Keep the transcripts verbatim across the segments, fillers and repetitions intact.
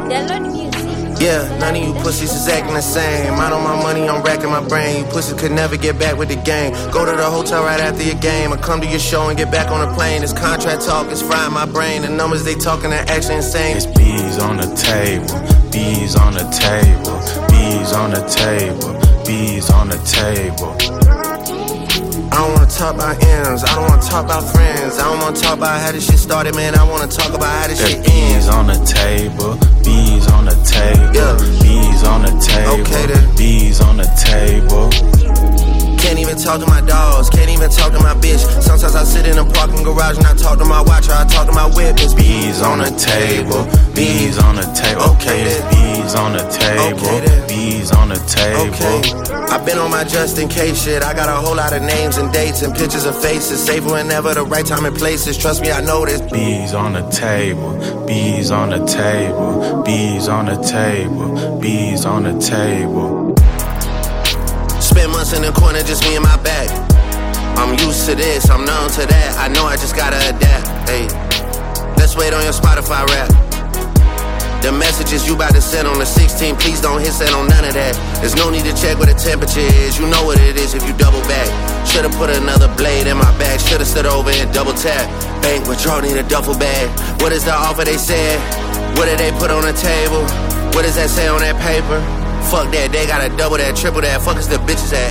Download music. Yeah, none of you pussies is acting the same. Out on my money, I'm racking my brain. You pussies could never get back with the game. Go to the hotel right after your game, or come to your show and get back on the plane. This contract talk is frying my brain. The numbers they talking are actually insane. It's B's on the table, B's on the table, B's on the table, B's on the table. I don't wanna talk about M's, I don't wanna talk about friends. I don't wanna talk about how this shit started, man. I wanna talk about how this shit ends. B's on the table, B's on the table, Yeah. B's on the table, Okay, then. B's on the table. Can't even talk to my dogs, can't even talk to my bitch. Sometimes I sit in the parking garage and I talk to my watch, or I talk to my whip. It's B's on the table, B's on the table. Okay, it's B's on the table, Okay, then. B's on the table. Okay. I've been on my just in case shit. I got a whole lot of names and dates and pictures of faces. Save whenever the right time and places. Trust me, I know this. B's on the table, B's on the table, B's on the table, B's on the table. Spent months in the corner, just me and my bag. I'm used to this, I'm numb to that. I know I just gotta adapt. Hey, let's wait on your Spotify rap. The messages you about to send on the sixteenth, please don't hit send on none of that. There's no need to check what the temperature is. You know what it is if you double back. Should've put another blade in my bag. Should've stood over and double tap. Bank withdrawal, need a duffel bag. What is the offer they said? What did they put on the table? What does that say on that paper? Fuck that, they gotta double that, triple that. Fuck is the bitches at?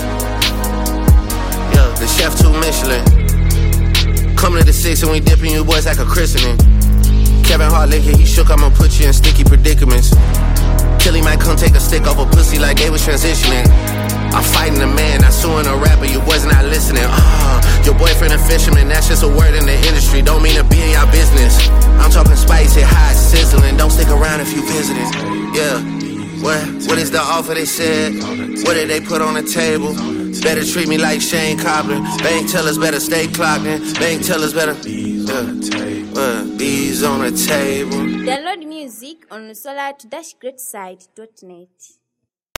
Yeah, the chef two Michelin. Coming to the six and we dipping you boys like a christening. Kevin Hart licking, he shook, I'ma put you in sticky predicaments. Till he might come take a stick off a pussy like they was transitioning. I'm fighting a man, not suing a rapper, you boys not listening. Uh, your boyfriend a fisherman, that's just a word in the industry. Don't mean to be in your business. I'm talking spicy, hot, sizzling. Don't stick around if you visiting. Yeah. What, what is the offer they said? What did they put on the table? Better treat me like Shane Cobbler. Bank tellers better stay clocked in. Bank tellers better uh, uh, B's on the table. Download music on solar dash great site dot net.